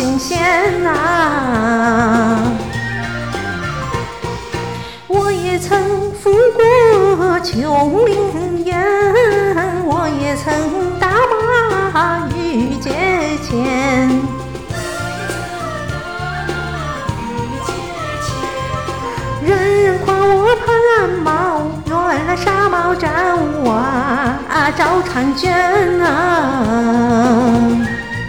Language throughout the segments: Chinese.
名县啊。我也曾赴过琼林宴，我也曾打马御阶前。人人夸我潘茂，原来纱帽找我找婵娟啊。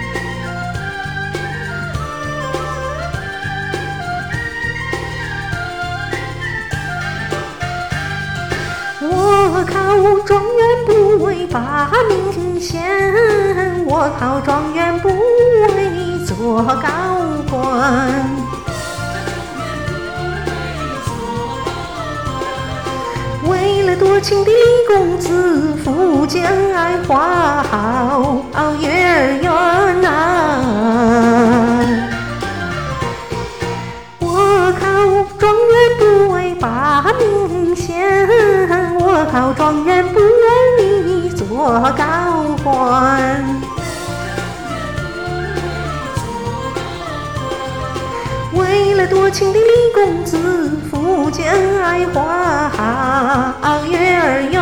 我考状元不为拔名县，我考状元不为做高官。为了多情的李公子，赴江爱花好月儿圆啊。我考状元不为拔名县，我考状元不为做高官。为了多情的李公子，赴江爱花好月儿圆。